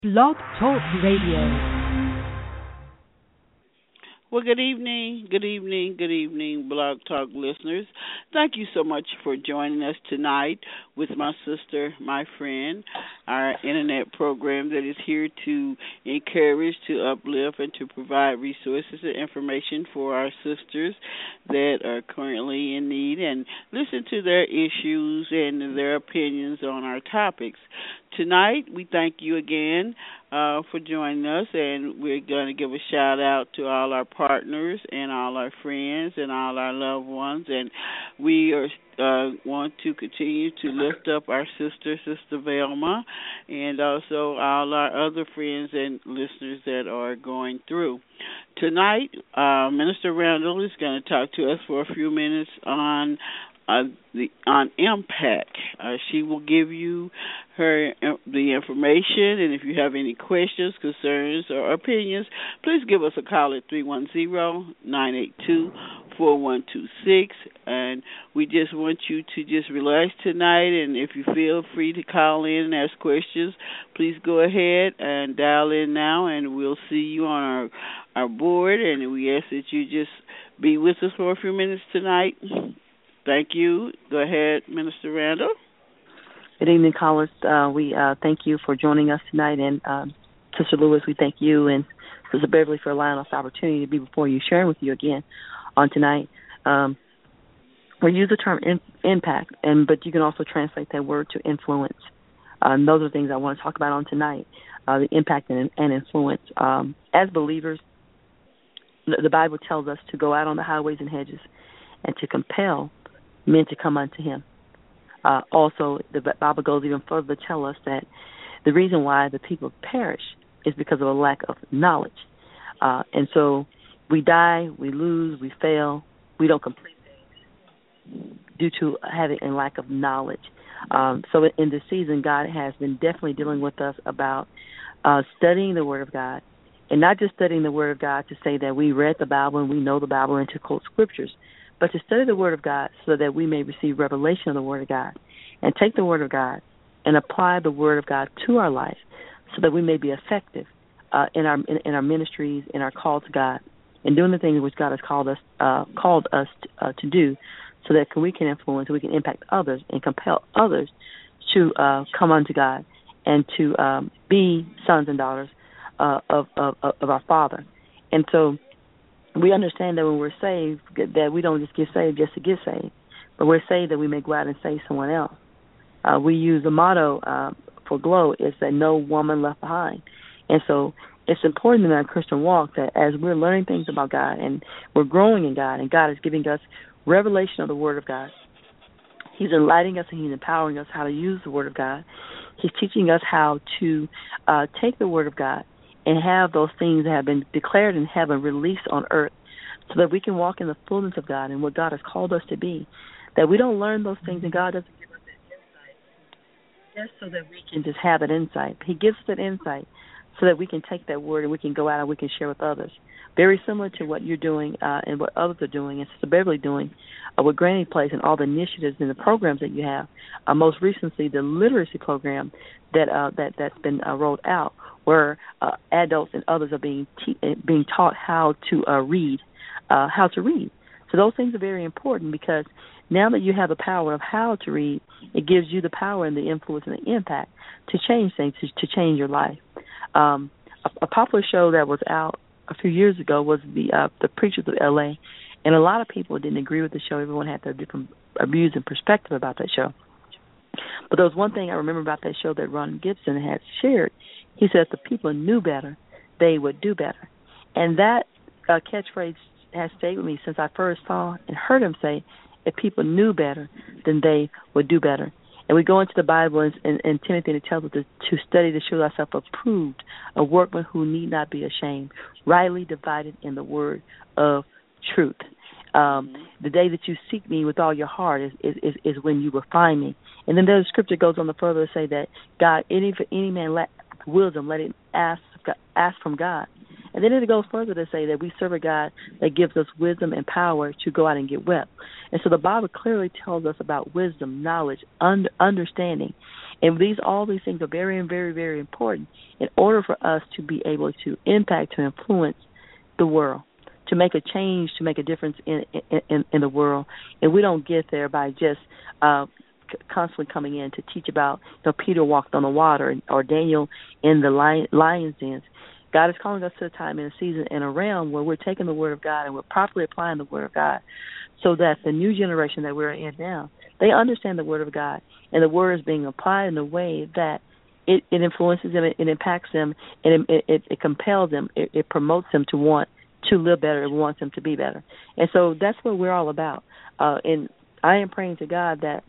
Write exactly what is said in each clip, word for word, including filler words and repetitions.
Blog Talk Radio. Well, good evening, good evening, good evening, Blog Talk listeners. Thank you so much for joining us tonight with my sister, my friend, our internet program that is here to encourage, to uplift, and to provide resources and information for our sisters that are currently in need and listen to their issues and their opinions on our topics. Tonight, we thank you again uh, for joining us, and we're going to give a shout out to all our partners and all our friends and all our loved ones, and we are uh, want to continue to lift up our sister, Sister Velma, and also all our other friends and listeners that are going through. Tonight, uh, Minister Randall is going to talk to us for a few minutes on Uh, the, on impact. Uh, she will give you her uh, the information, and if you have any questions, concerns, or opinions, please give us a call at three one zero, nine eight two, four one two six. And we just want you to just relax tonight, and if you feel free to call in and ask questions, please go ahead and dial in now, and we'll see you on our, our board, and we ask that you just be with us for a few minutes tonight. Thank you. Go ahead, Minister Randall. Good evening, callers. Uh, we uh, thank you for joining us tonight, and um, Sister Lewis, we thank you and Sister Beverly for allowing us the opportunity to be before you, sharing with you again on tonight. Um, we use the term in, impact, and but you can also translate that word to influence. Um, those are the things I want to talk about on tonight, uh, the impact and, and influence. Um, as believers, the, the Bible tells us to go out on the highways and hedges and to compel men to come unto him. Uh, also, the Bible goes even further to tell us that the reason why the people perish is because of a lack of knowledge. Uh, and so we die, we lose, we fail, we don't complete things due to having a lack of knowledge. Um, so in this season, God has been definitely dealing with us about uh, studying the Word of God, and not just studying the Word of God to say that we read the Bible and we know the Bible and to quote scriptures, but to study the Word of God so that we may receive revelation of the Word of God and take the Word of God and apply the Word of God to our life so that we may be effective uh, in our in, in our ministries, in our call to God, and doing the things which God has called us uh, called us to, uh, to do, so that we can influence, we can impact others and compel others to uh, come unto God and to um, be sons and daughters uh, of, of of our Father. And so we understand that when we're saved, that we don't just get saved just to get saved, but we're saved that we may go out and save someone else. Uh, we use the motto uh, for GLOW is that no woman left behind. And so it's important in our Christian walk that as we're learning things about God and we're growing in God, and God is giving us revelation of the Word of God, He's enlightening us and He's empowering us how to use the Word of God. He's teaching us how to uh, take the Word of God and have those things that have been declared in heaven released on earth so that we can walk in the fullness of God and what God has called us to be, that we don't learn those things and God doesn't give us that insight just so that we can just have that insight. He gives us that insight so that we can take that word and we can go out and we can share with others. Very similar to what you're doing uh, and what others are doing and Sister Beverly doing uh, with Granny Place and all the initiatives and the programs that you have. Uh, most recently, the literacy program that uh, that that's been uh, rolled out, where uh, adults and others are being te- being taught how to uh, read, uh, how to read. So those things are very important because now that you have the power of how to read, it gives you the power and the influence and the impact to change things, to, to change your life. Um, a, a popular show that was out a few years ago was the uh, the Preachers of L A, and a lot of people didn't agree with the show. Everyone had their different views and perspective about that show. But there was one thing I remember about that show that Ron Gibson had shared. He said if the people knew better, they would do better. And that uh, catchphrase has stayed with me since I first saw and heard him say, if people knew better, then they would do better. And we go into the Bible and, and, and Timothy, and it tells us to, to study to show ourselves approved, a workman who need not be ashamed, rightly divided in the word of truth. Um, the day that you seek me with all your heart is, is, is, is when you will find me. And then the scripture goes on to further say that God, any for any man lack wisdom, let it ask ask from God. And then it goes further to say that we serve a God that gives us wisdom and power to go out and get well. And so the Bible clearly tells us about wisdom, knowledge, un- understanding. And these all these things are very, very, very important in order for us to be able to impact, to influence the world, to make a change, to make a difference in in, in the world. And we don't get there by just uh, constantly coming in to teach about, you know, Peter walked on the water or Daniel in the lion, lion's dens. God is calling us to a time in a season and a realm where we're taking the Word of God and we're properly applying the Word of God so that the new generation that we're in now, they understand the Word of God, and the Word is being applied in a way that it, it influences them, it, it impacts them, and it, it, it compels them, it, it promotes them to want to live better, it wants them to be better. And so that's what we're all about. Uh, and I am praying to God that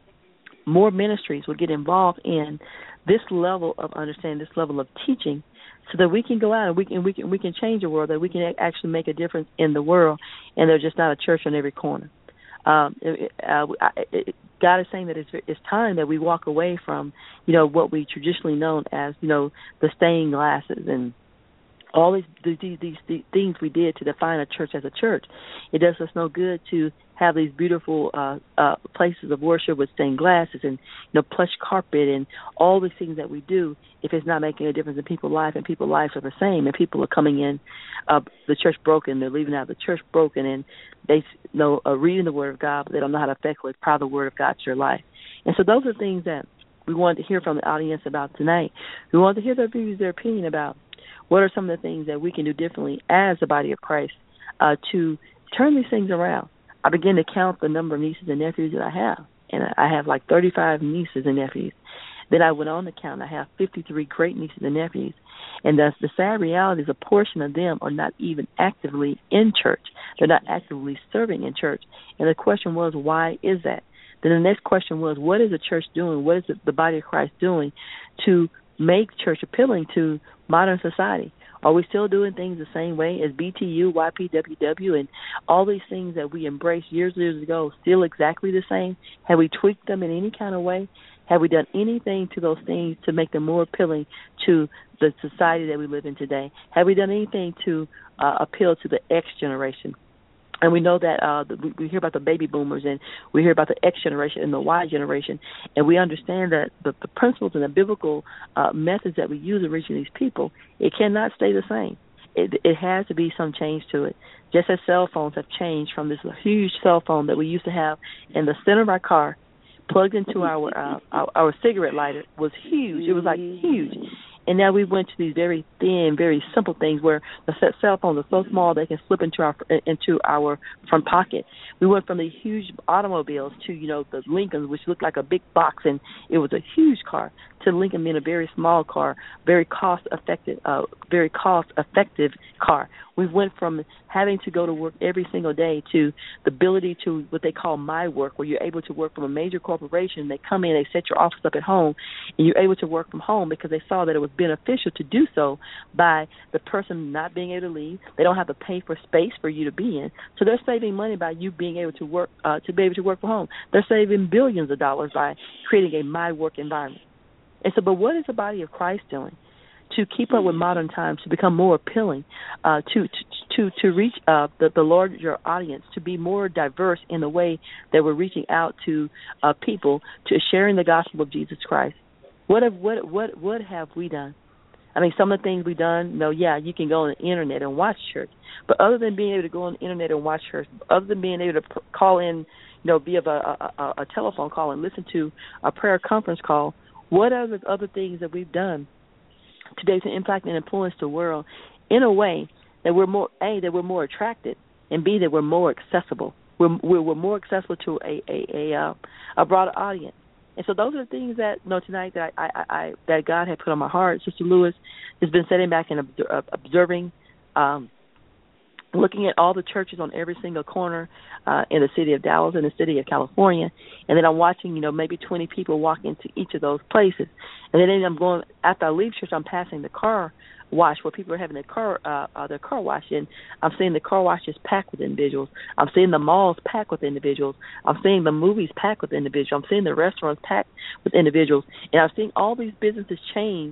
more ministries will get involved in this level of understanding, this level of teaching, so that we can go out and we can we can we can change the world, that we can actually make a difference in the world, and there's just not a church on every corner. Um, it, uh, it, God is saying that it's it's time that we walk away from, you know, what we traditionally known as, you know, the stained glasses and all these these, these these things we did to define a church as a church. It does us no good to have these beautiful uh, uh, places of worship with stained glasses and, you know, plush carpet and all these things that we do if it's not making a difference in people's life, and people's lives are the same, and people are coming in, uh, the church broken, they're leaving out the church broken, and they you know are reading the Word of God, but they don't know how to effectively apply the Word of God to their life. And so those are things that we wanted to hear from the audience about tonight. We wanted to hear their views, their opinion about what are some of the things that we can do differently as the body of Christ uh, to turn these things around. I began to count the number of nieces and nephews that I have, and I have like thirty-five nieces and nephews. Then I went on to count, I have fifty-three great nieces and nephews, and the, the sad reality is a portion of them are not even actively in church. They're not actively serving in church. And the question was, why is that? Then the next question was, what is the church doing? What is the, the body of Christ doing to make church appealing to modern society? Are we still doing things the same way as B T U, Y P W W, and all these things that we embraced years and years ago still exactly the same? Have we tweaked them in any kind of way? Have we done anything to those things to make them more appealing to the society that we live in today? Have we done anything to uh, appeal to the X generation? And we know that uh, we hear about the baby boomers, and we hear about the X generation and the Y generation, and we understand that the, the principles and the biblical uh, methods that we use in reaching these people, it cannot stay the same. It, it has to be some change to it. Just as cell phones have changed from this huge cell phone that we used to have in the center of our car, plugged into our uh, our, our cigarette lighter, was huge. It was like huge. And now we went to these very thin, very simple things where the cell phones are so small they can slip into our into our front pocket. We went from the huge automobiles to, you know, the Lincolns, which looked like a big box, and it was a huge car, to Lincoln being a very small car, very cost effective, uh, very cost effective car. We went from having to go to work every single day to the ability to what they call my work, where you're able to work from a major corporation. They come in, they set your office up at home, and you're able to work from home because they saw that it was beneficial to do so by the person not being able to leave. They don't have to pay for space for you to be in, so they're saving money by you being able to work uh, to be able to work from home. They're saving billions of dollars by creating a my work environment. And so, but what is the body of Christ doing to keep up with modern times, to become more appealing, uh, to to to reach uh, the, the larger audience, to be more diverse in the way that we're reaching out to uh, people, to sharing the gospel of Jesus Christ? What have what what what have we done? I mean, some of the things we've done, you know, yeah, you can go on the internet and watch church, but other than being able to go on the internet and watch church, other than being able to p- call in, you know, via a, a, a, a telephone call and listen to a prayer conference call, what are the other things that we've done today to impact and influence the world in a way that we're more, A, that we're more attracted, and B, that we're more accessible. We're we're, we're more accessible to a a a, uh, a broader audience. And so those are the things that, you know, tonight that I, I, I that God had put on my heart. Sister Lewis has been sitting back and observing, um, looking at all the churches on every single corner uh, in the city of Dallas and the city of California, and then I'm watching, you know, maybe twenty people walk into each of those places, and then I'm going, after I leave church, I'm passing the car wash where people are having their car uh, uh, their car wash, and I'm seeing the car washes packed with individuals. I'm seeing the malls packed with individuals. I'm seeing the movies packed with individuals. I'm seeing the restaurants packed with individuals, and I'm seeing all these businesses change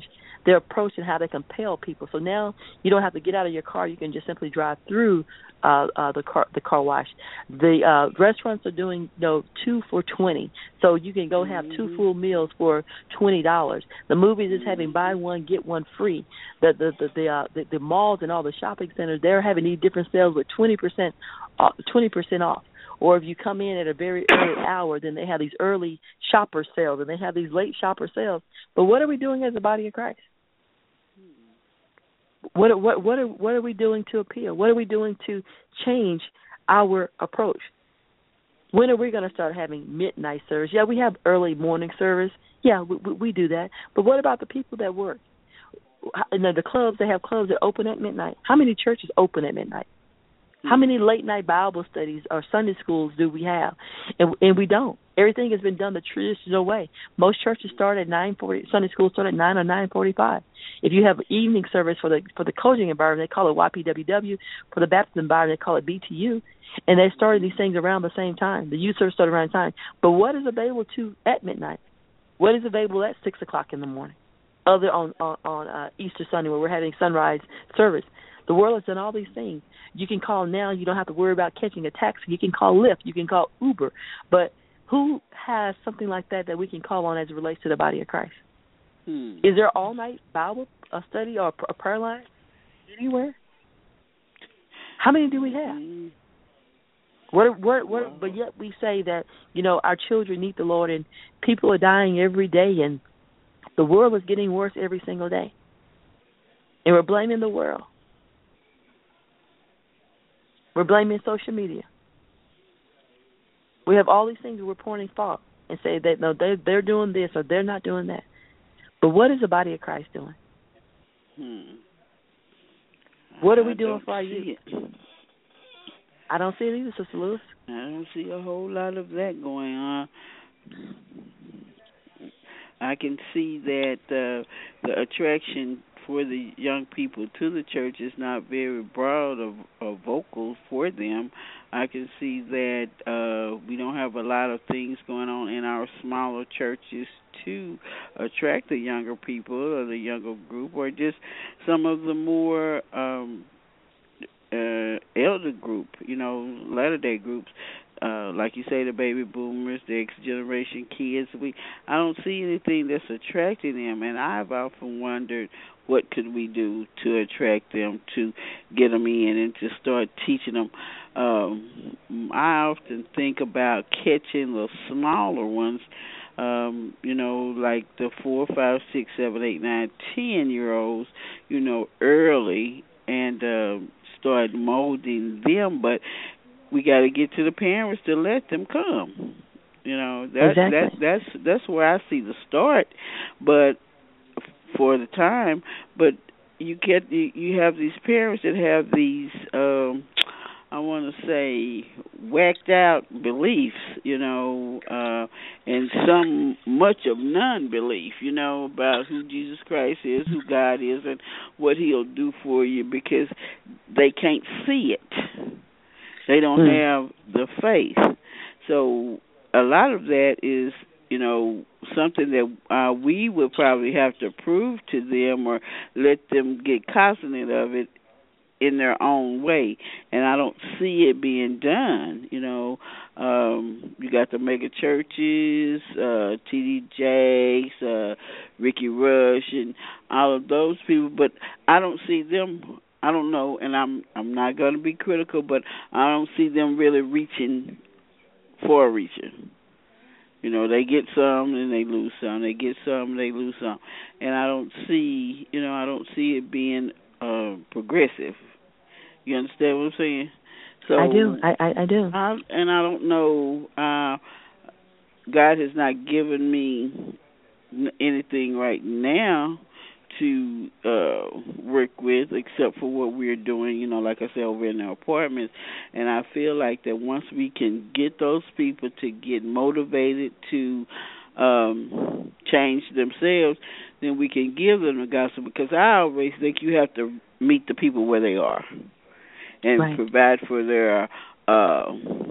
their approach and how they compel people. So now you don't have to get out of your car. You can just simply drive through uh, uh, the car the car wash. The uh, restaurants are doing, you know, two for twenty. So you can go have two full meals for twenty dollars. The movies is having buy one, get one free. The the the the, uh, the, the malls and all the shopping centers, they're having these different sales with twenty percent off, twenty percent off. Or if you come in at a very early hour, then they have these early shopper sales and they have these late shopper sales. But what are we doing as a body of Christ? What what what are what are we doing to appeal? What are we doing to change our approach? When are we going to start having midnight service? Yeah, we have early morning service. Yeah, we, we, we do that. But what about the people that work? You know, the clubs, they have clubs that open at midnight. How many churches open at midnight? How many late-night Bible studies or Sunday schools do we have? And, and we don't. Everything has been done the traditional way. Most churches start at nine forty. Sunday schools start at nine or nine forty-five. If you have evening service for the for the coaching environment, they call it Y P W W. For the Baptist environment, they call it B T U. And they started these things around the same time. The youth service started around the time. But what is available to at midnight? What is available at six o'clock in the morning? Other on on, on uh, Easter Sunday where we're having sunrise service. The world has done all these things. You can call now. You don't have to worry about catching a taxi. You can call Lyft. You can call Uber. But who has something like that that we can call on as it relates to the body of Christ? Hmm. Is there all-night Bible a study or a prayer line anywhere? How many do we have? Hmm. What, what, what, wow. But yet we say that, you know, our children need the Lord and people are dying every day and the world is getting worse every single day. And we're blaming the world. We're blaming social media. We have all these things that we're pointing fault and say that, no, they're, they're doing this or they're not doing that. But what is the body of Christ doing? Hmm. What are we I doing for our youth? It. I don't see it either, Sister Lewis. I don't see a whole lot of that going on. I can see that uh, the attraction for the young people to the church is not very broad or, or vocal for them. I can see that uh, we don't have a lot of things going on in our smaller churches to attract the younger people or the younger group, or just some of the more um, uh, elder group, you know, latter-day groups. Uh, like you say, the baby boomers, the X-generation kids. We, I don't see anything that's attracting them, and I've often wondered what could we do to attract them, to get them in, and to start teaching them. Um, I often think about catching the smaller ones, um, you know, like the four, five, six, seven, eight, nine, ten-year-olds, you know, early, and uh, start molding them, but we got to get to the parents to let them come. You know, that, exactly. that that's that's where I see the start, but for the time. But you get you, you have these parents that have these um, I want to say whacked out beliefs, you know, uh, and some much of non-belief, you know, about who Jesus Christ is, who God is, and what He'll do for you, because they can't see it. They don't hmm. have the faith. So a lot of that is, you know, something that uh, we would probably have to prove to them or let them get cognizant of it in their own way. And I don't see it being done. You know, um, you got the mega churches, uh, T D Jakes, uh, Ricky Rush, and all of those people, but I don't see them. I don't know, and I'm I'm not going to be critical, but I don't see them really reaching for a reacher. You know, they get some and they lose some. They get some and they lose some. And I don't see, you know, I don't see it being uh, progressive. You understand what I'm saying? So I do. I, I, I do. I, and I don't know. Uh, God has not given me anything right now to uh, work with, except for what we're doing, you know, like I said, over in our apartments. And I feel like that once we can get those people to get motivated to um, change themselves, then we can give them the gospel, because I always think you have to meet the people where they are and right. provide for their uh,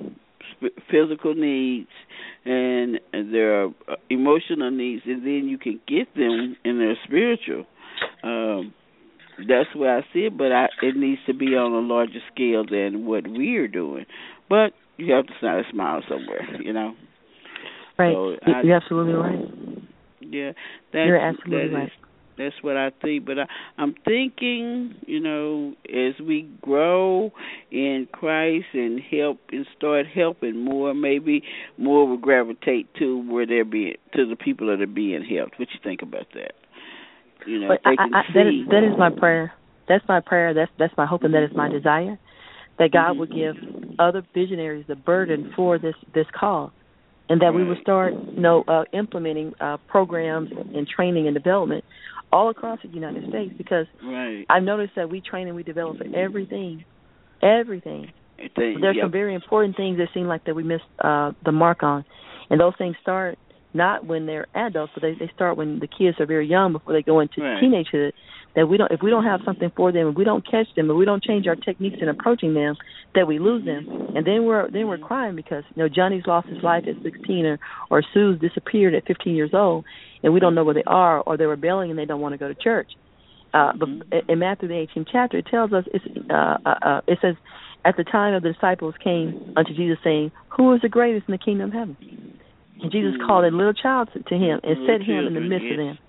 physical needs and their emotional needs, and then you can get them in their spiritual. Um, that's where I see it, but I, it needs to be on a larger scale than what we're doing. But you have to start a smile somewhere, you know. Right. So Y- I, You're absolutely right. yeah, You're that's absolutely that is right. that's what I think. But I, I'm thinking, you know, as we grow in Christ and help and start helping more, maybe more will gravitate to where they're being to the people that are being helped. What you think about that? You know, But if I, they I, can I, that is see. that is my prayer. That's my prayer. That's that's my hope, and that is my desire. That God will give other visionaries the burden for this this cause, and that we will Right. start, you know, uh, implementing uh, programs and training and development all across the United States. Because Right. I've noticed that we train and we develop for everything, everything. They, But there's yep. some very important things that seem like that we missed uh, the mark on, and those things start not when they're adults, but they, they start when the kids are very young before they go into Right. teenagehood. That we don't, if we don't have something for them, if we don't catch them, if we don't change our techniques in approaching them, that we lose them, and then we're then we're crying because you know Johnny's lost his life at sixteen, or or Sue's disappeared at fifteen years old, and we don't know where they are, or they're rebelling and they don't want to go to church. Uh, but in Matthew the eighteenth chapter, it tells us it's, uh, uh, uh, it says, at the time of the disciples came unto Jesus, saying, "Who is the greatest in the kingdom of heaven?" And Jesus Mm. called a little child to, to him and Little set him in the children, midst yes. of them.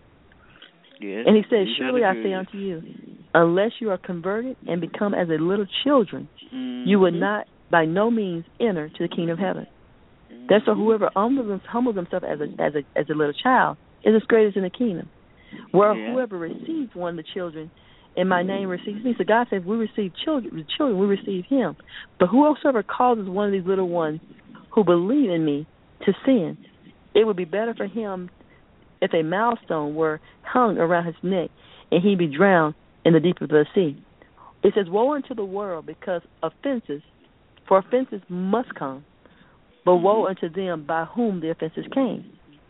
Yes. And he said, You "Surely gotta I do say it. unto you, unless you are converted and become as a little children, Mhm. you will not by no means enter to the kingdom of heaven." Mhm. Therefore, whoever humbles, humbles himself as a as a as a little child is as great as in the kingdom. Where Yeah. whoever receives one of the children in my name receives me. So God says, if we receive children, children, we receive Him. But whosoever causes one of these little ones who believe in me to sin, it would be better for him if a millstone were hung around his neck and he be drowned in the deep of the sea. It says, woe unto the world because offenses, for offenses must come, but woe unto them by whom the offenses came.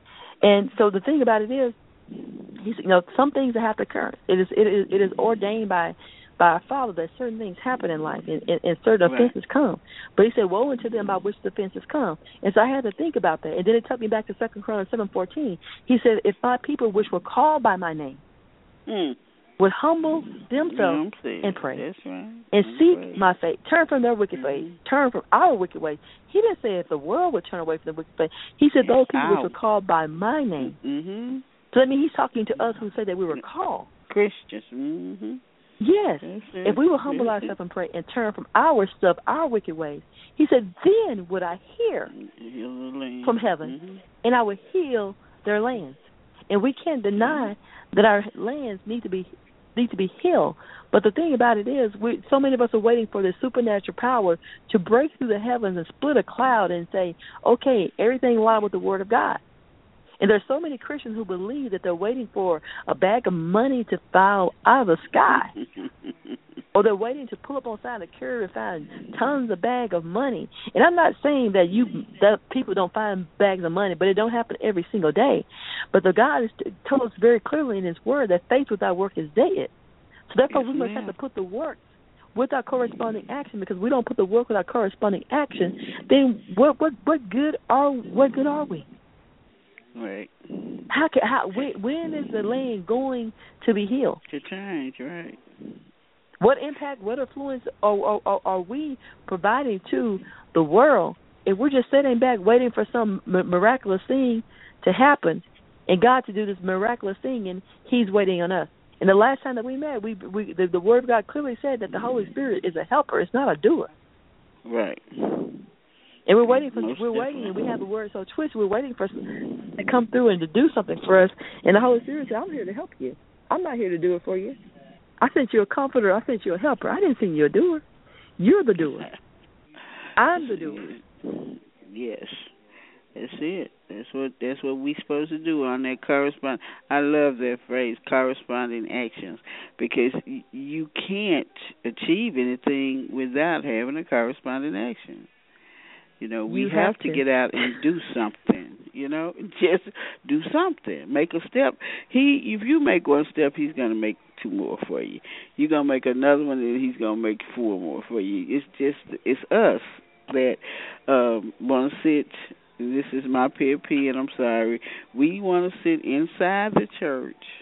And so the thing about it is, he's, you know, some things that have to occur. It is it is it is ordained by by our Father that certain things happen in life and, and, and certain Right. offenses come. But he said, woe unto them by which the offenses come. And so I had to think about that. And then it took me back to Second Chronicles seven fourteen. He said, if my people which were called by my name Mm. would humble themselves You know what I'm saying? and pray That's right. and That's seek right. my face, turn from their wicked Mhm. ways, turn from our wicked ways. He didn't say if the world would turn away from the wicked ways. He said those people which Ow. were called by my name. Mhm. So that means he's talking to us who say that we were called. Christians. Mhm. Yes. That's it. If we will humble That's it. ourselves and pray and turn from our stuff, our wicked ways, he said, then would I hear Heal the land. from heaven, Mhm. and I would heal their lands. And we can't deny that our lands need to be need to be healed. But the thing about it is, we so many of us are waiting for this supernatural power to break through the heavens and split a cloud and say, okay, everything line with the Word of God. And there's so many Christians who believe that they're waiting for a bag of money to fall out of the sky. Or they're waiting to pull up on side of the carrier and find tons of bag of money. And I'm not saying that you that people don't find bags of money, but it don't happen every single day. But the God has told us very clearly in His Word that faith without work is dead. So therefore, Yes, we must ma'am. have to put the work with our corresponding action. Because we don't put the work with our corresponding action, then what what what good are what good are we? Right. How can how when, when is the land going to be healed? To change, right. What impact, what influence are, are, are we providing to the world if we're just sitting back waiting for some miraculous thing to happen and God to do this miraculous thing, and He's waiting on us? And the last time that we met, we, we the, the Word of God clearly said that the Holy Spirit is a helper; it's not a doer. Right. And we're waiting for Most we're definitely. waiting, and we have the Word so twisted. We're waiting for to come through and to do something for us. And the Holy Spirit said, "I'm here to help you. I'm not here to do it for you. I sent you a comforter. I sent you a helper. I didn't send you a doer. You're the doer. I'm the doer." Yes, that's it. That's what that's what we supposed to do on that correspond. I love that phrase, corresponding actions, because y- you can't achieve anything without having a corresponding action. You know, we You have, have to to. get out and do something. You know, just do something. Make a step. He, if you make one step, he's gonna make two more for you. You're gonna make another one, and he's gonna make four more for you. It's just, it's us that um, want to sit. This is my pet peeve, and I'm sorry. We want to sit inside the church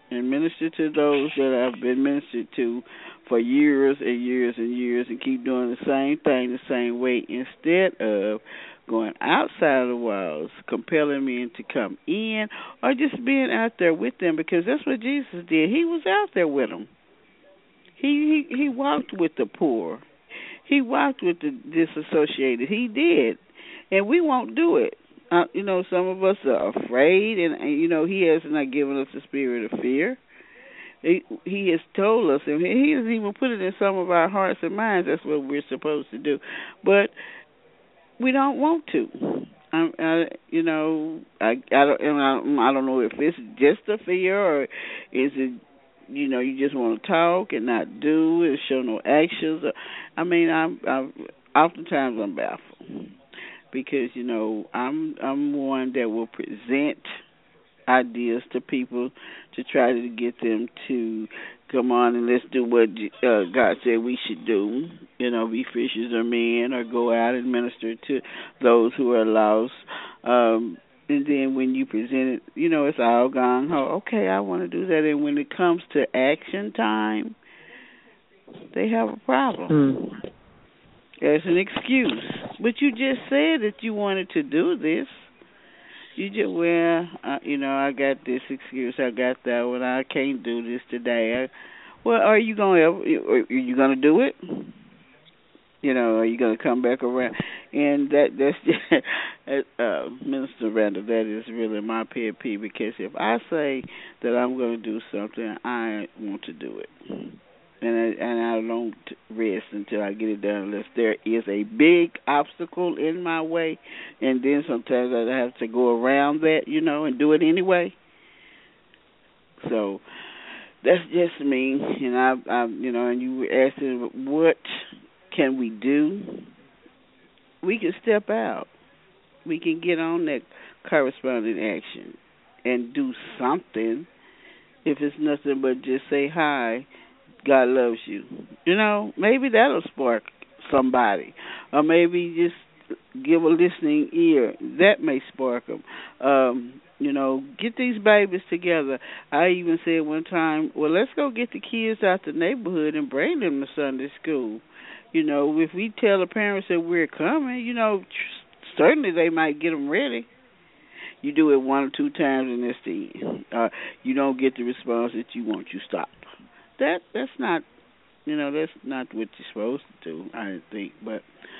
and minister to those that have been ministered to for years and years and years and keep doing the same thing the same way instead of going outside of the walls, compelling men to come in or just being out there with them, because that's what Jesus did. He was out there with them. He he, he walked with the poor. He walked with the disassociated. He did. And we won't do it. Uh, you know, some of us are afraid, and, and, you know, he has not given us the spirit of fear. He, he has told us, and he has even put it in some of our hearts and minds, that's what we're supposed to do. But we don't want to. I, I, you know, I, I, don't, and I, I don't know if it's just a fear or is it, you know, you just want to talk and not do and show no actions. I mean, I'm, I'm oftentimes I'm baffled because, you know, I'm I'm one that will present ideas to people to try to get them to come on and let's do what uh, God said we should do, you know, be fishers of men or go out and minister to those who are lost. Um, and then when you present it, you know, it's all gone. Oh, okay, I want to do that. And when it comes to action time, they have a problem. Mm. There's an excuse. But you just said that you wanted to do this. You just, well, uh, you know, I got this excuse, I got that one, I can't do this today. I, well, are you going to, are you going to do it? You know, are you going to come back around? And that that's just, uh, Minister Randall, that is really my pet peeve, because if I say that I'm going to do something, I want to do it. And I, and I don't rest until I get it done, unless there is a big obstacle in my way, and then sometimes I have to go around that, you know, and do it anyway. So that's just me, and I, I you know, and you were asking what can we do? We can step out. We can get on that corresponding action and do something. If it's nothing but just say hi, God loves you. You know, maybe that'll spark somebody. Or maybe just give a listening ear. That may spark them. Um, you know, get these babies together. I even said one time, well, let's go get the kids out the neighborhood and bring them to Sunday school. You know, if we tell the parents that we're coming, you know, tr- certainly they might get them ready. You do it one or two times and that's the end. Uh, you don't get the response that you want, you stop. That that's not, you know, that's not what you're supposed to do, I didn't think. But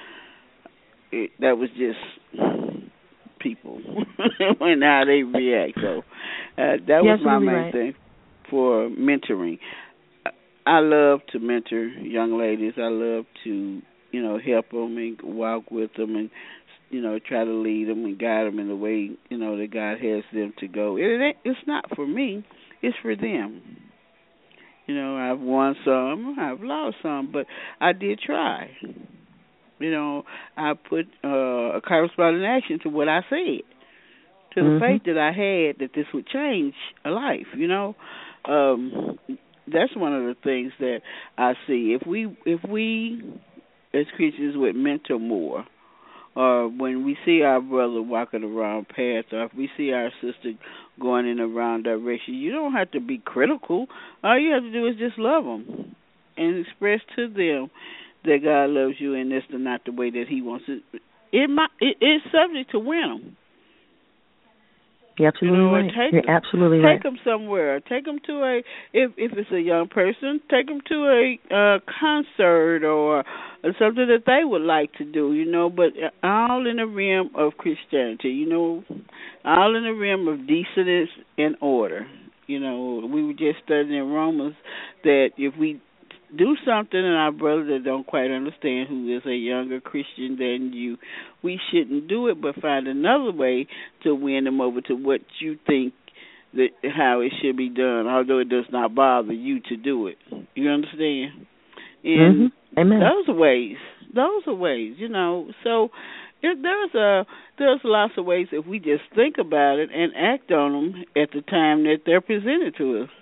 it, that was just people and how they react. So uh, that was my main right. thing for mentoring. I love to mentor young ladies. I love to, you know, help them and walk with them and, you know, try to lead them and guide them in the way, you know, that God has them to go. It ain't, it's not for me. It's for them. You know, I've won some, I've lost some, but I did try. You know, I put uh, a corresponding action to what I said, to mm-hmm. the faith that I had that this would change a life, you know. Um, that's one of the things that I see. If we, if we as Christians would mentor more, or when we see our brother walking the wrong path, or if we see our sister going in the wrong direction, you don't have to be critical. All you have to do is just love them and express to them that God loves you and that's not the way that He wants it. It might, it, it's subject to win them. You're absolutely you know, right. Take You're them, absolutely take right. Take them somewhere. Take them to a, if if it's a young person, take them to a uh, concert or, or something that they would like to do, you know, but all in the realm of Christianity, you know, all in the realm of decentness and order. You know, we were just studying in Romans that if we do something and our brothers that don't quite understand, who is a younger Christian than you, we shouldn't do it, but find another way to win them over to what you think that how it should be done, although it does not bother you to do it. You understand? And mm-hmm. Amen. those are ways. Those are ways, you know. So it, there's a there's lots of ways if we just think about it and act on them at the time that they're presented to us.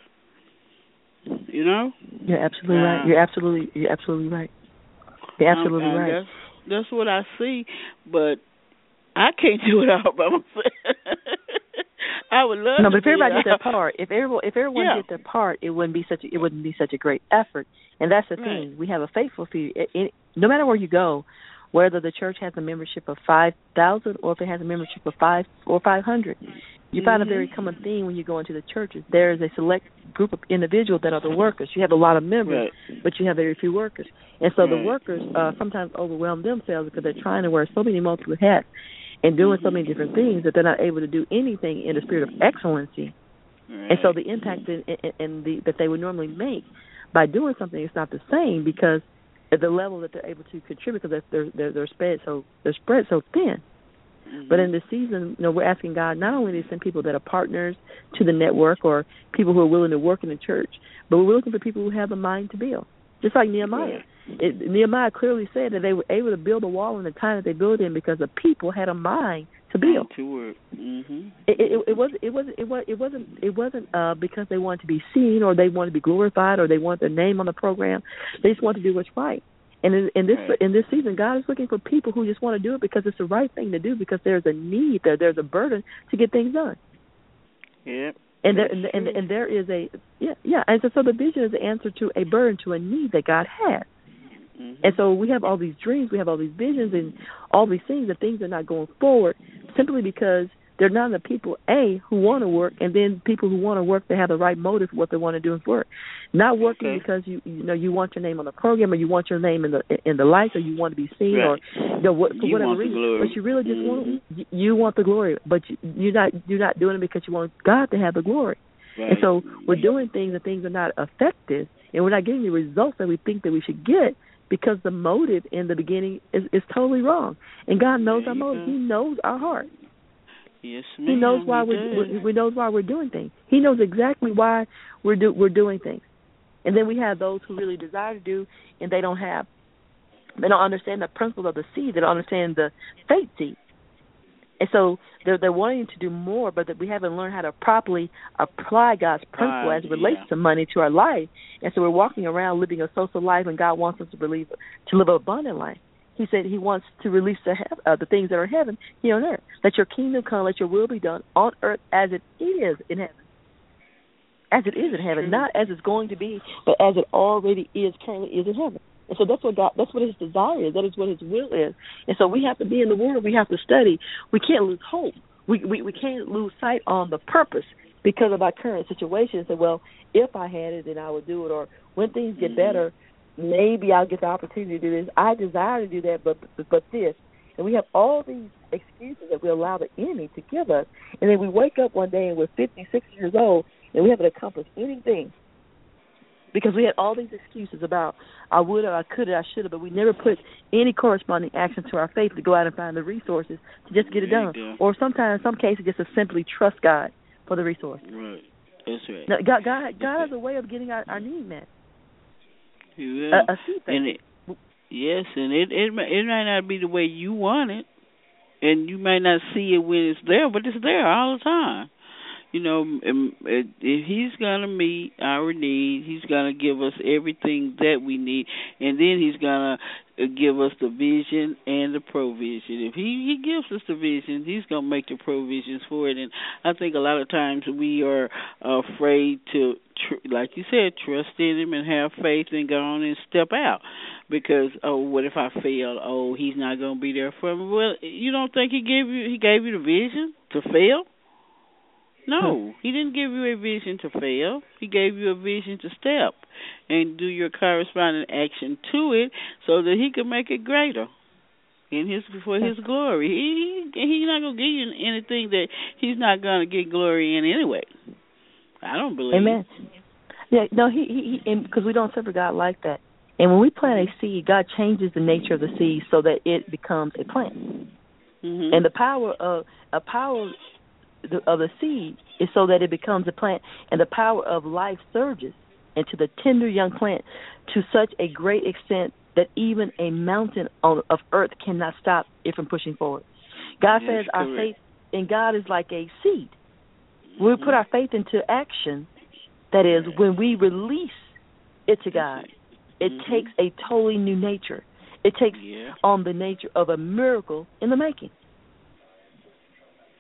You know? You're absolutely uh, right. You're absolutely you're absolutely right. You're absolutely um, right. That's, that's what I see, but I can't do it all by myself. I would love No, to but if be everybody there. did their part, if everyone if everyone Yeah. did their part, it wouldn't be such a, it wouldn't be such a great effort. And that's the Right. thing. We have a faithful few. It, it, no matter where you go, whether the church has a membership of five thousand or if it has a membership of five or five hundred, you mm-hmm. find a very common theme when you go into the churches. There is a select group of individuals that are the workers. You have a lot of members, right. but you have very few workers. And so right. the workers uh, sometimes overwhelm themselves because they're trying to wear so many multiple hats and doing so many different things that they're not able to do anything in the spirit of excellency. Right. And so the impact in, in, in the, that they would normally make by doing something is not the same because at the level that they're able to contribute, because they're they're, they're spread so they're spread so thin. Mm-hmm. But in this season, you know, we're asking God not only to send people that are partners to the network or people who are willing to work in the church, but we're looking for people who have a mind to build. Just like Nehemiah. It, Nehemiah clearly said that they were able to build a wall in the time that they built it in because the people had a mind to build. To work. Mm-hmm. It, it, it wasn't. It wasn't. It was. It wasn't. It wasn't uh, because they wanted to be seen or they wanted to be glorified or they wanted their name on the program. They just wanted to do what's right. And in, in this right. in this season, God is looking for people who just want to do it because it's the right thing to do because there's a need there. There's a burden to get things done. Yep. And there and, and, and there is a yeah yeah. And so, so the vision is the answer to a burden, to a need that God has. Mm-hmm. And so we have all these dreams, we have all these visions and all these things, and things are not going forward simply because they're not the people, A, who want to work, and then people who want to work, they have the right motive for what they want to do and work. Not working okay. because you you know you want your name on the program or you want your name in the in the lights or you want to be seen right. or you know what, for you whatever reason. But you really just mm-hmm. want you, you want the glory, but you, you're not you're not doing it because you want God to have the glory. Right. And so we're doing things and things are not effective, and we're not getting the results that we think that we should get. Because the motive in the beginning is, is totally wrong, and God knows our motive. He knows our heart. Yes, ma'am. He knows why we're, we're we knows why we're doing things. He knows exactly why we're do we're doing things. And then we have those who really desire to do, and they don't have, they don't understand the principle of the seed. They don't understand the faith seed. And so they're they're wanting to do more, but that we haven't learned how to properly apply God's principle uh, as it relates yeah. to money to our life. And so we're walking around living a social life, and God wants us to believe to live an abundant life. He said He wants to release the hev- uh, the things that are in heaven here on earth. Let your kingdom come, let your will be done on earth as it is in heaven. As it is in heaven, not as it's going to be, but as it already is currently is in heaven. And so that's what God, that's what His desire is. That is what His will is. And so we have to be in the Word. We have to study. We can't lose hope. We we, we can't lose sight on the purpose because of our current situation. And say, well, if I had it, then I would do it. Or when things get better, maybe I'll get the opportunity to do this. I desire to do that, but but, but this. And we have all these excuses that we allow the enemy to give us. And then we wake up one day and we're fifty, sixty years old, and we haven't accomplished anything. Because we had all these excuses about I would have, I could have, I should have, but we never put any corresponding action to our faith to go out and find the resources to just get it done. Or sometimes, in some cases, just to simply trust God for the resources. Right. That's right. Now, God, God, God has a way of getting our, our need met. Yeah. A, a seed and it, yes, and it, it it might not be the way you want it, and you might not see it when it's there, but it's there all the time. You know, if He's going to meet our need, He's going to give us everything that we need, and then He's going to give us the vision and the provision. If He, he gives us the vision, He's going to make the provisions for it. And I think a lot of times we are afraid to, tr- like you said, trust in Him and have faith and go on and step out. Because, oh, what if I fail? Oh, He's not going to be there for me. Well, you don't think He gave you He gave you the vision to fail? No, He didn't give you a vision to fail. He gave you a vision to step and do your corresponding action to it so that He could make it greater in His for His glory. He, he He's not going to give you anything that He's not going to get glory in anyway. I don't believe. Amen. Yeah, no, He He because we don't serve a God like that. And when we plant a seed, God changes the nature of the seed so that it becomes a plant. Mm-hmm. And the power of a power. The, of the seed is so that it becomes a plant, and the power of life surges into the tender young plant to such a great extent that even a mountain on, of earth cannot stop it from pushing forward. God yes, says our faith in God is like a seed. When we put our faith into action, that is, when we release it to God, it mm-hmm. takes a totally new nature. It takes yeah. on the nature of a miracle in the making.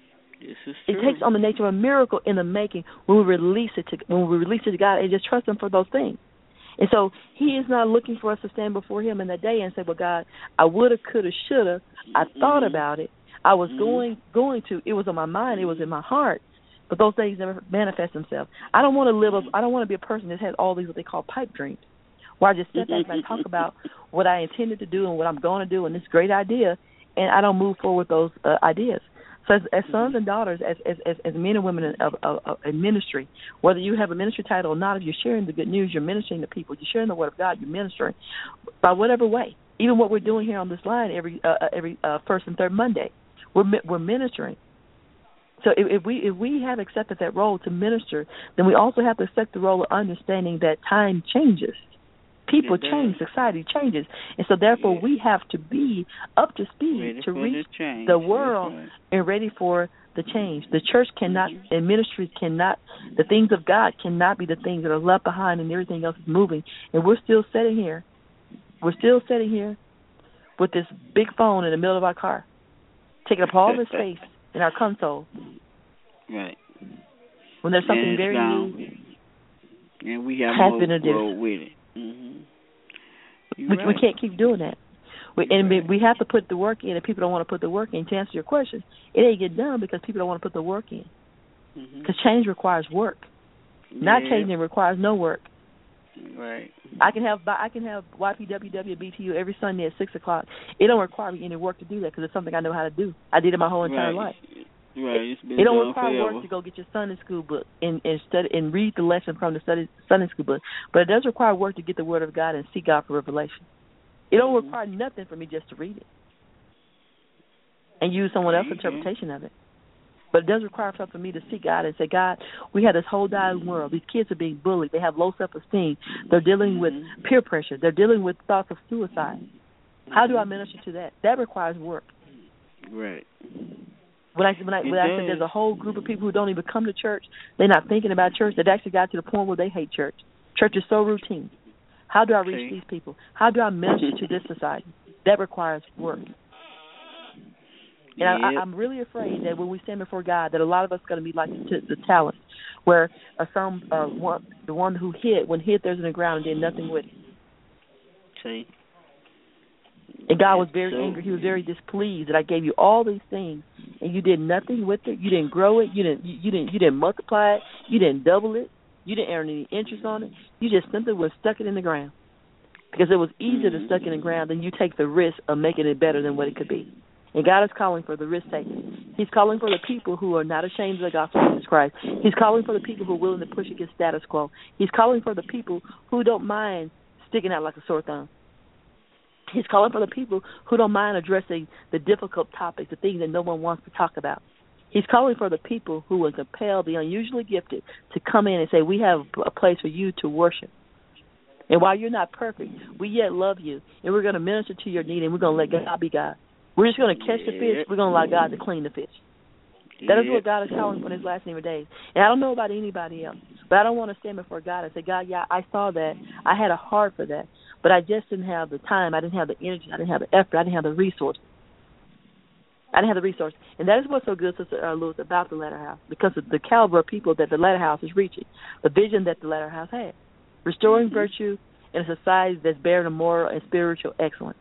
This is It true. takes on the nature of a miracle in the making when we release it to when we release it to God and just trust Him for those things. And so He is not looking for us to stand before Him in that day and say, "Well, God, I woulda, coulda, shoulda. I thought mm-hmm. about it. I was mm-hmm. going going to. It was on my mind. It was in my heart. But those things never manifest themselves. I don't want to live. A, I don't want to be a person that has all these what they call pipe dreams, where I just sit back and I talk about what I intended to do and what I'm going to do and this great idea, and I don't move forward with those uh, ideas. So as, as sons and daughters, as as, as, as men and women in, of, of, of, in ministry, whether you have a ministry title or not, if you're sharing the good news, you're ministering to people, you're sharing the word of God, you're ministering by whatever way. Even what we're doing here on this line every uh, every uh, first and third Monday, we're we're ministering. So if, if we if we have accepted that role to minister, then we also have to accept the role of understanding that time changes. People yeah, change, society changes, and so therefore yeah. we have to be up to speed ready to reach the, the world right. and ready for the change. The church cannot, mm-hmm. and ministry cannot, the things of God cannot be the things that are left behind and everything else is moving. And we're still sitting here, we're still sitting here with this big phone in the middle of our car, taking up all this space in our console. Right. When there's something very gone. new, and we have has more been grow with it. Mm-hmm. We, right. we can't keep doing that. We, and right. we have to put the work in, and people don't want to put the work in. To answer your question, it ain't get done because people don't want to put the work in. Because mm-hmm. change requires work. Yeah. Not changing requires no work. Right. I can have I can have Y P W W B T U every Sunday at six o'clock. It don't require me any work to do that because it's something I know how to do. I did it my whole entire right. life. Right. It's been it don't require forever. work to go get your Sunday school book and, and study and read the lesson from the study, Sunday school book. But it does require work to get the Word of God and seek God for revelation. It don't mm-hmm. require nothing for me just to read it and use someone else's mm-hmm. interpretation of it. But it does require something for me to seek God and say, God, we have this whole dying world. These kids are being bullied. They have low self-esteem. They're dealing with peer pressure. They're dealing with thoughts of suicide. How do I minister to that? That requires work. Right. When I when I, when I said there's a whole group of people who don't even come to church, they're not thinking about church. They've actually got to the point where they hate church. Church is so routine. How do I reach okay. these people? How do I minister to this society? That requires work. And yep. I, I'm really afraid that when we stand before God, that a lot of us are going to be like the, the talent, where uh, some uh, one, the one who hit, when hit, there's in the ground and did nothing with it. See. And God was very so, angry. He was very displeased that I gave you all these things and you did nothing with it. You didn't grow it. You didn't. You, you didn't. You didn't multiply it. You didn't double it. You didn't earn any interest on it. You just simply was stuck it in the ground because it was easier mm-hmm. to stuck it in the ground than you take the risk of making it better than what it could be. And God is calling for the risk takers. He's calling for the people who are not ashamed of the gospel of Jesus Christ. He's calling for the people who are willing to push against status quo. He's calling for the people who don't mind sticking out like a sore thumb. He's calling for the people who don't mind addressing the difficult topics, the things that no one wants to talk about. He's calling for the people who will compel the unusually gifted to come in and say, we have a place for you to worship. And while you're not perfect, we yet love you, and we're going to minister to your need, and we're going to let God be God. We're just going to catch the fish. We're going to allow God to clean the fish. That is what God is calling for in His last name of days. And I don't know about anybody else, but I don't want to stand before God and say, God, yeah, I saw that. I had a heart for that, but I just didn't have the time. I didn't have the energy. I didn't have the effort. I didn't have the resources. I didn't have the resources. And that is what's so good, Sister uh, Lewis, about the Latter House, because of the caliber of people that the Latter House is reaching, the vision that the Latter House has, restoring mm-hmm. virtue in a society that's bearing a moral and spiritual excellence.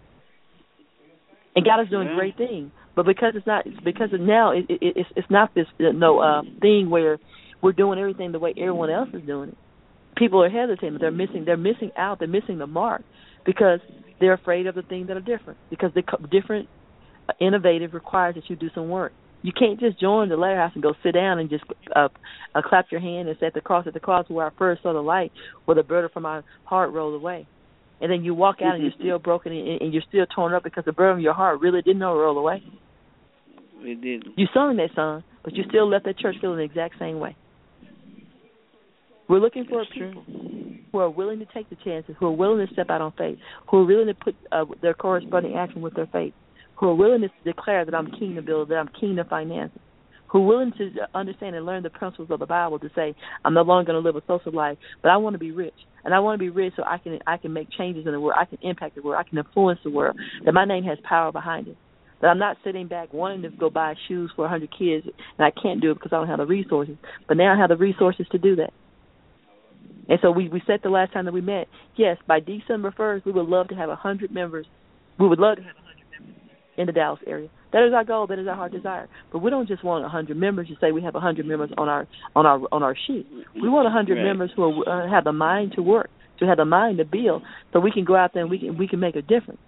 And God is doing yeah. great things, but because it's not, because now it, it, it's it's not this uh, no uh, thing where we're doing everything the way everyone else is doing it. People are hesitant; they're missing, they're missing out, they're missing the mark because they're afraid of the things that are different. Because the different, uh, innovative requires that you do some work. You can't just join the Latter House and go sit down and just uh, uh, clap your hand and say at the cross, at the cross where I first saw the light, where the burden from my heart rolled away. And then you walk out and you're still broken and you're still torn up because the burden of your heart really didn't know roll away. It didn't. You sung that song, but you still left that church feeling the exact same way. We're looking for That's people true. who are willing to take the chances, who are willing to step out on faith, who are willing to put uh, their corresponding action with their faith, who are willing to declare that I'm keen to build, that I'm keen to finance, who are willing to understand and learn the principles of the Bible to say, I'm no longer going to live a social life, but I want to be rich. And I want to be rich so I can I can make changes in the world. I can impact the world. I can influence the world, that my name has power behind it. That I'm not sitting back wanting to go buy shoes for one hundred kids, and I can't do it because I don't have the resources. But now I have the resources to do that. And so we, we said the last time that we met, yes, by December first, we would love to have one hundred members. We would love to have one hundred members in the Dallas area. That is our goal. That is our heart desire. But we don't just want one hundred members to say we have one hundred members on our on our on our sheet. We want one hundred right. members who are, uh, have the mind to work, to have the mind to build, so we can go out there and we can we can make a difference.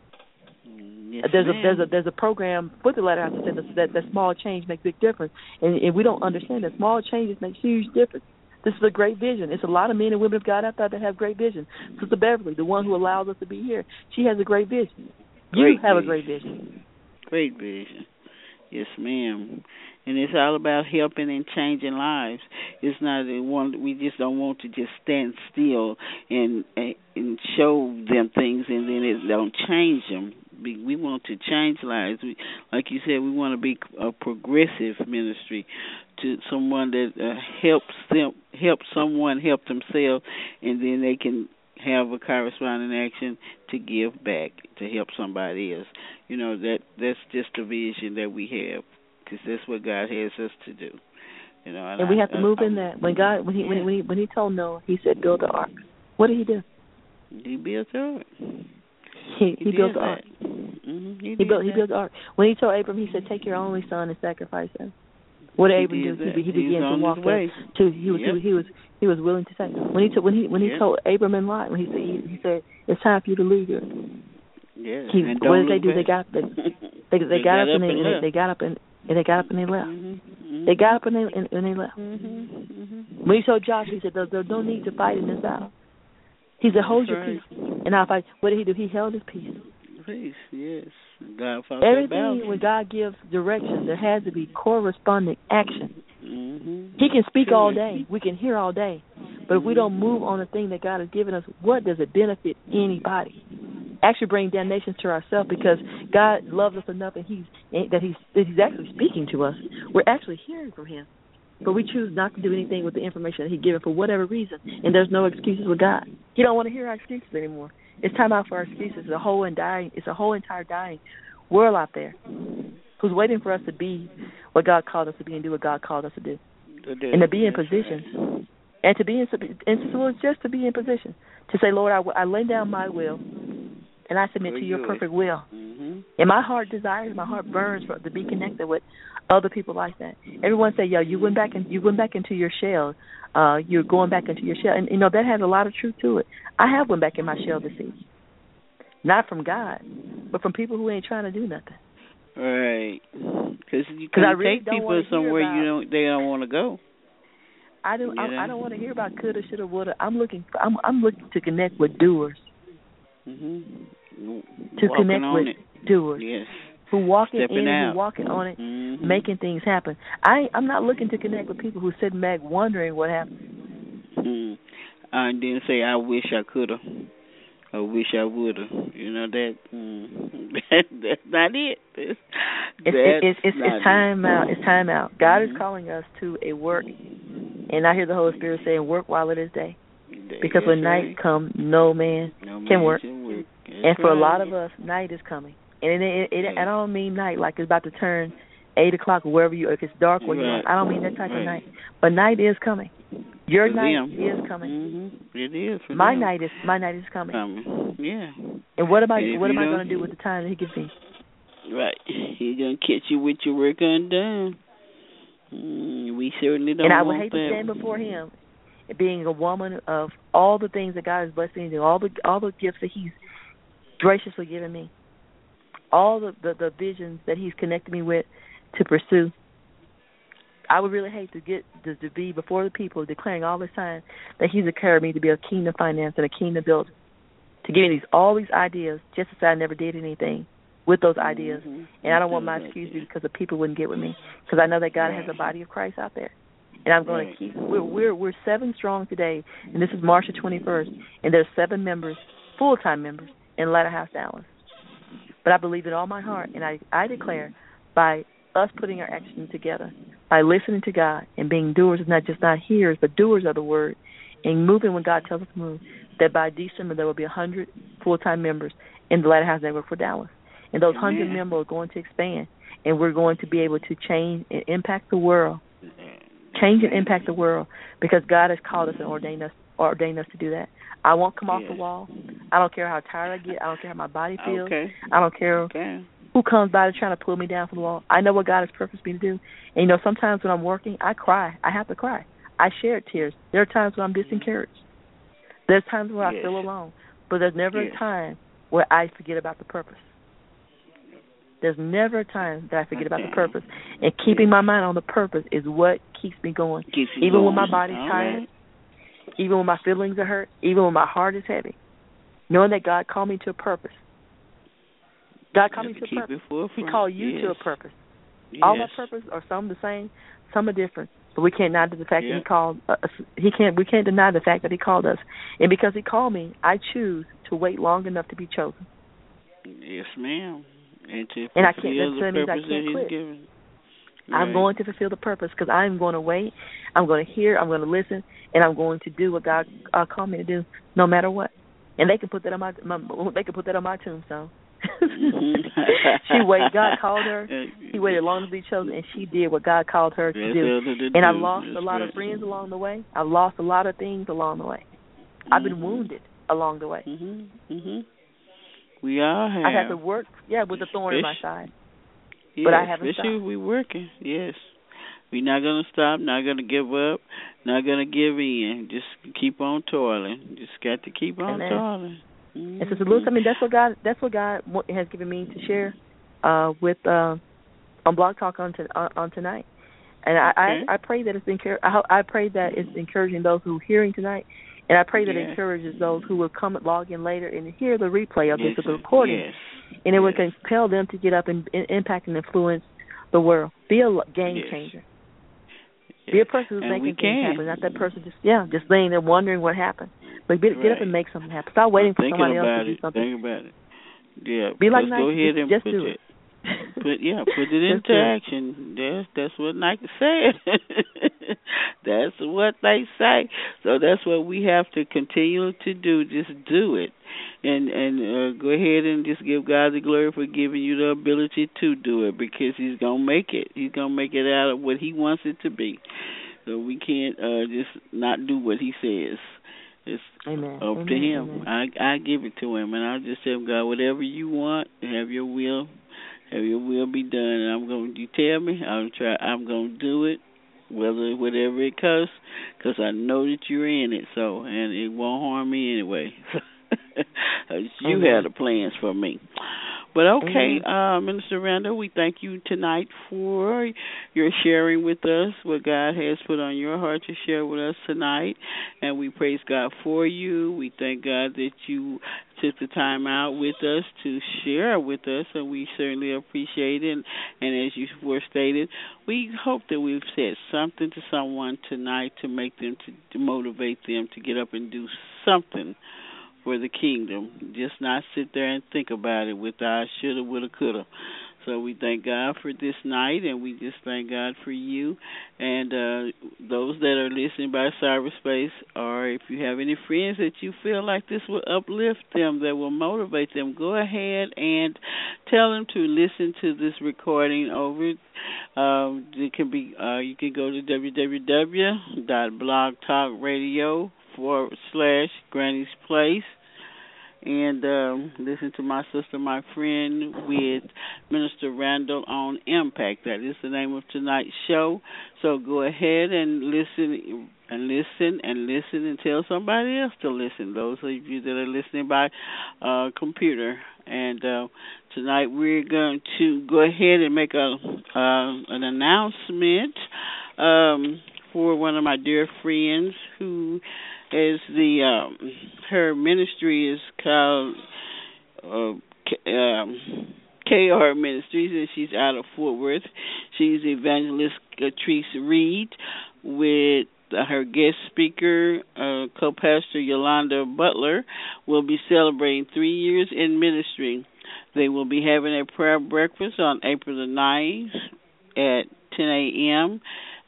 Yes, there's ma'am. a there's a there's a program with the Lighthouse that says that, that small change makes big difference, and, and we don't understand that small changes make huge difference. This is a great vision. It's a lot of men and women of God out there that have great vision. Sister Beverly, the one who allows us to be here, she has a great vision. Great you have vision. a great vision. Great vision. Yes, ma'am. And it's all about helping and changing lives. It's not a one. We just don't want to just stand still and and show them things and then it don't change them. We want to change lives. We, like you said, we want to be a progressive ministry to someone that uh, helps them, help someone help themselves, and then they can have a corresponding action to give back to help somebody else. You know, that that's just the vision that we have, because that's what God has us to do. You know, and, and we I, have to I, move I, in that. When God, when he, yeah. when, he, when he when he told Noah, he said, "Build the ark." What did he do? He built the ark. He, he, he built the that. ark. Mm-hmm. He, he built. that. He built the ark. When he told Abram, he said, "Take your only son and sacrifice him." What did Abram do? That. He, he He's began to walk way. to. He was. Yep. He, he was. He was willing to say. When he told. When he. When he yep. told Abram and Lot. When he said. He, he said, "It's time for you to leave here." Yeah. He, and what did they do? back. They got. They, they, they, they got, got up and they, and they, they got up and, and they got up and they left. Mm-hmm. Mm-hmm. They got up and they and, and they left. Mm-hmm. Mm-hmm. When he told Joshua, he said, "There's, there's no need to fight in this battle." He said, "Hold That's your right. peace." And I'll fight. What did he do? He held his peace. Peace, yes. God fought Everything when God gives direction, there has to be corresponding action. Mm-hmm. He can speak True. all day. We can hear all day. But if we don't move on the thing that God has given us, what does it benefit anybody? Actually bring damnation to ourselves, because God loves us enough and he's that he's that he's actually speaking to us. We're actually hearing from him. But we choose not to do anything with the information that he's given for whatever reason. And there's no excuses with God. He don't want to hear our excuses anymore. It's time out for our excuses. It's a whole and dying it's a whole entire dying world out there who's waiting for us to be what God called us to be and do what God called us to do. And to be in position. And to be in and so just to be in position. To say, "Lord, I, I lay down my will and I submit to your perfect will." Mm-hmm. And my heart desires, my heart burns for to be connected with other people like that. Everyone say, "Yo, you went back and you went back into your shell. Uh, you're going back into your shell," and you know that has a lot of truth to it. I have went back in my shell this season, not from God, but from people who ain't trying to do nothing. Right, because you can really take people somewhere about, you don't they don't want to go. I don't. I, I don't want to hear about coulda, shoulda, woulda. I'm looking. For, I'm. I'm looking to connect with doers. Mm-hmm. To Walking connect with it. doers. Yes. Who walking Stepping in, out. who walking on it, mm-hmm. making things happen. I. I'm not looking to connect with people who sit back wondering what happened. Mm. I didn't say I wish I coulda. I wish I woulda. You know that. Mm, that that's not it. It's it's, it's, it's, not it's time it. out. It's time out. God mm-hmm. is calling us to a work, and I hear the Holy Spirit saying, "Work while it is day." Because when right. night comes, no man no can man work. Can work. And for right. a lot of us, night is coming. And it, it, it, I don't mean night like it's about to turn eight o'clock or wherever you, if it's dark where right. you are. I don't mean that type right. of night. But night is coming. Your for night them. is coming. Mm-hmm. It is. For my them. night is my night is coming. coming. Yeah. And what am I and what am I going to do with the time that He gives me? Right. He's gonna catch you with your work undone. Mm, we certainly don't. And I would want hate that. to stand before Him, being a woman of all the things that God has blessed me to, all the all the gifts that He's graciously given me, all the, the, the visions that He's connected me with to pursue. I would really hate to get to, to be before the people declaring all this time that He's declared me to be a kingdom finance and a kingdom builder, to give me these all these ideas just as I never did anything with those ideas. Mm-hmm. And I don't want my excuse to be because the people wouldn't get with me, because I know that God has a body of Christ out there. And I'm going right. to keep. We're, we're we're seven strong today, and this is March the twenty-first, and there's seven members, full time members in Lighthouse Dallas. But I believe in all my heart, and I I declare by us putting our action together, by listening to God and being doers, not just not hearers, but doers of the word, and moving when God tells us to move, that by December there will be a hundred full time members in the Lighthouse Network for Dallas. and those Amen. hundred members are going to expand, and we're going to be able to change and impact the world, change and impact the world, because God has called us and ordained us, ordained us to do that. I won't come off Yes. the wall. I don't care how tired I get. I don't care how my body feels. Okay. I don't care Okay. who comes by trying to pull me down from the wall. I know what God has purposed me to do. And, you know, sometimes when I'm working, I cry. I have to cry. I shed tears. There are times when I'm disencouraged. There's times where Yes. I feel alone. But there's never Yes. a time where I forget about the purpose. There's never a time that I forget about the purpose. And keeping my mind on the purpose is what keeps me going. Keeps you Even going. when my body's All tired, right. even when my feelings are hurt, even when my heart is heavy, knowing that God called me to a purpose. God called You me have to to a keep purpose. it forefront. He called you Yes. to a purpose. Yes. All our purpose are some the same, some are different. But we can't deny the fact Yeah. that He called us. He can't. We can't deny the fact that He called us. And because He called me, I choose to wait long enough to be chosen. Yes, ma'am. And to And I can't- fulfill that the means I purpose can't that quit. He's given. I'm Right. going to fulfill the purpose because I'm going to wait. I'm going to hear. I'm going to listen, and I'm going to do what God uh, called me to do, no matter what. And they can put that on my, my they can put that on my tombstone. She waited. God called her. He waited long to be chosen, and she did what God called her to That's do. all to And I do. lost That's a lot right. of friends along the way. I lost a lot of things along the way. I've been Mhm. wounded along the way. Mhm. Mhm. We all have. I had to work, yeah, with a thorn in my Especially- side. Yes, but I haven't especially stopped. if we working. Yes. We're not going to stop, not going to give up, not going to give in. Just keep on toiling. Just got to keep on Amen. toiling. Mm-hmm. And Sister Lewis, I mean, that's what God, that's what God has given me to share uh, with uh, on Blog Talk on, to, on, on tonight. And I, Okay. I, I pray that it's encour- I, hope, I pray that it's encouraging those who are hearing tonight, and I pray that Yes. it encourages those who will come and log in later and hear the replay of Yes, this, of the recording, yes. and it will Yes. compel them to get up and, and impact and influence the world. Be a game Yes. changer. Yes. Be a person who's And making we things can. happen, not that person just yeah, just laying there wondering what happened. But get, get up Right. and make something happen. Stop waiting for Thinking somebody else about to do it. something. Think about it. Yeah. Be like Let's Nike. go ahead just, and just put do it. it. Put yeah, put it Just into do it. action. That's that's what Nike said. That's what they say. So that's what we have to continue to do. Just do it, and and uh, go ahead and just give God the glory for giving you the ability to do it, because He's gonna make it. He's gonna make it out of what He wants it to be. So we can't uh, just not do what He says. It's Amen. up Amen. to Him. Amen. I I give it to Him, and I just tell God, whatever you want, have Your will. Have Your will be done, and I'm going. You tell me, I'm try. I'm going to do it, whether whatever it costs, because I know that you're in it. So, and it won't harm me anyway. You Amen. had the plans for me. But okay, Amen. uh, Minister Randall, we thank you tonight for your sharing with us what God has put on your heart to share with us tonight, and we praise God for you. We thank God that you took the time out with us to share with us, and we certainly appreciate it. And, and as you were stated, we hope that we've said something to someone tonight to make them, to, to motivate them to get up and do something for the kingdom. Just not sit there and think about it with our shoulda, woulda, coulda. So we thank God for this night, and we just thank God for you. And uh, those that are listening by cyberspace, or if you have any friends that you feel like this will uplift them, that will motivate them, go ahead and tell them to listen to this recording over. Um, it can be. Uh, you can go to w w w dot blog talk radio forward slash Granny's Place and um, listen to my sister, my friend, with Minister Randall on Impact. That is the name of tonight's show. So go ahead and listen and listen and listen and tell somebody else to listen, those of you that are listening by uh, computer. And uh, tonight we're going to go ahead and make a uh, an announcement um, for one of my dear friends who is the um, her ministry is called uh, K, um, K R Ministries, and she's out of Fort Worth. She's Evangelist Catrice Reed with uh, her guest speaker, uh, co-pastor Yolanda Butler, will be celebrating three years in ministry. They will be having a prayer breakfast on April the ninth at ten a.m.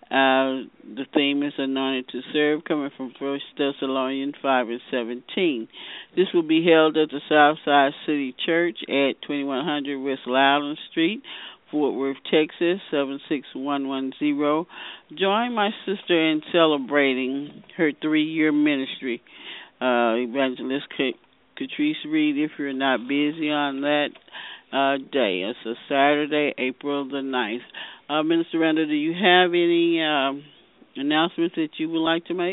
Uh, the theme is Anointed to Serve, coming from First Thessalonians five and seventeen. This will be held at the Southside City Church at twenty-one hundred West Loudon Street, Fort Worth, Texas, seven six one one zero. Join my sister in celebrating her three-year ministry. Uh, Evangelist Catrice Reed, if you're not busy on that uh, day. It's a Saturday, April the ninth. Uh, Minister Randall, do you have any um, announcements that you would like to make?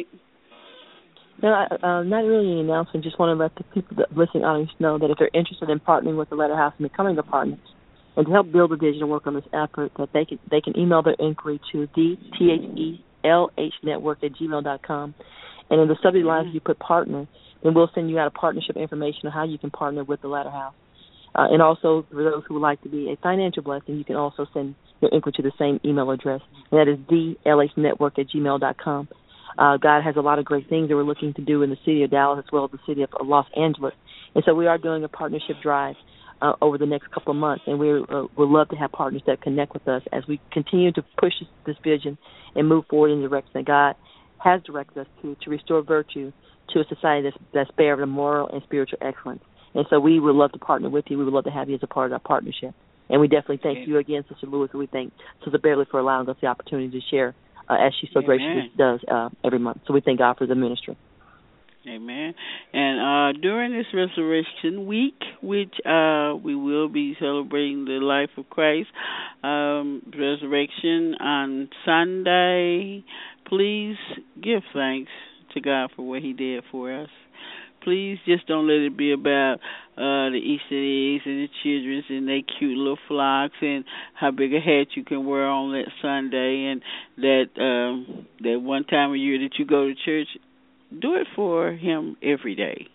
No, uh, not really any announcement. Just want to let the people that listening audience know that if they're interested in partnering with the Letter House and becoming a partner, and to help build the vision and work on this effort, that they can they can email their inquiry to the T H E L H network at gmail dot com. And in the subject line, if you put partner, then we'll send you out a partnership information on how you can partner with the Letter House. Uh, and also, for those who would like to be a financial blessing, you can also send your inquiry to the same email address, and that is the L H network at gmail dot com. Uh, God has a lot of great things that we're looking to do in the city of Dallas as well as the city of Los Angeles. And so we are doing a partnership drive uh, over the next couple of months, and we uh, would love to have partners that connect with us as we continue to push this, this vision and move forward in the direction that God has directed us to, to restore virtue to a society that's, that's bare of moral and spiritual excellence. And so we would love to partner with you. We would love to have you as a part of our partnership. And we definitely thank Amen. you again, Sister Lewis, and we thank Sister Beverly for allowing us the opportunity to share uh, as she so Amen. graciously does uh, every month. So we thank God for the ministry. Amen. And uh, during this Resurrection Week, which uh, we will be celebrating the life of Christ, um, resurrection on Sunday, please give thanks to God for what he did for us. Please just don't let it be about uh, the Easter eggs and the children and their cute little flocks and how big a hat you can wear on that Sunday and that um, that one time a year that you go to church. Do it for him every day.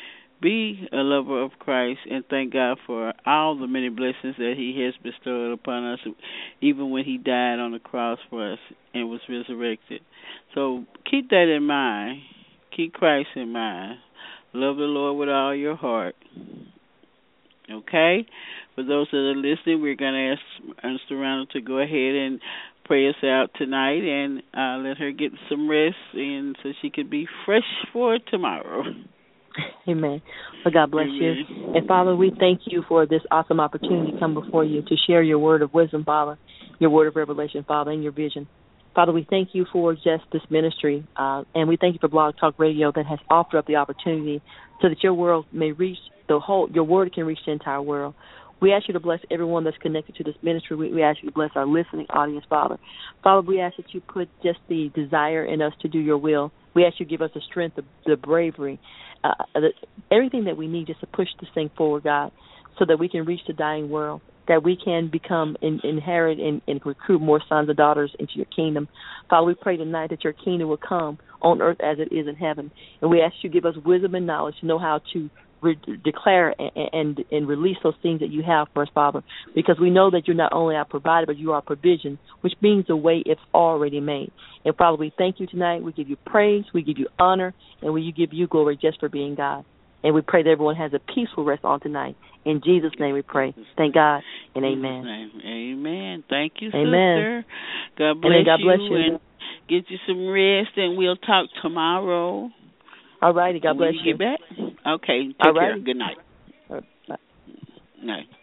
Be a lover of Christ and thank God for all the many blessings that he has bestowed upon us, even when he died on the cross for us and was resurrected. So keep that in mind. Keep Christ in mind. Love the Lord with all your heart. Okay? For those that are listening, we're going to ask Minister Ronald to go ahead and pray us out tonight and uh, let her get some rest and so she could be fresh for tomorrow. Amen. Well, God bless Amen. you. And, Father, we thank you for this awesome opportunity to come before you to share your word of wisdom, Father, your word of revelation, Father, and your vision. Father, we thank you for just this ministry, uh, and we thank you for Blog Talk Radio that has offered up the opportunity so that your world may reach the whole, your word can reach the entire world. We ask you to bless everyone that's connected to this ministry. We, we ask you to bless our listening audience, Father. Father, we ask that you put just the desire in us to do your will. We ask you to give us the strength, the, the bravery, uh, the, everything that we need just to push this thing forward, God, so that we can reach the dying world, that we can become, in, inherit, and, and recruit more sons and daughters into your kingdom. Father, we pray tonight that your kingdom will come on earth as it is in heaven. And we ask you to give us wisdom and knowledge to know how to re- declare and, and, and release those things that you have for us, Father, because we know that you're not only our provider, but you are our provision, which means the way it's already made. And, Father, we thank you tonight. We give you praise, we give you honor, and we give you glory just for being God. And we pray that everyone has a peaceful rest on tonight. In Jesus' name we pray. Thank God and amen. Amen. Thank you, amen. sister. God bless, God bless you, you and get you some rest, and we'll talk tomorrow. All righty. God bless when you. Get back. Okay. Take All care. righty. Good night. All right. Bye. Night.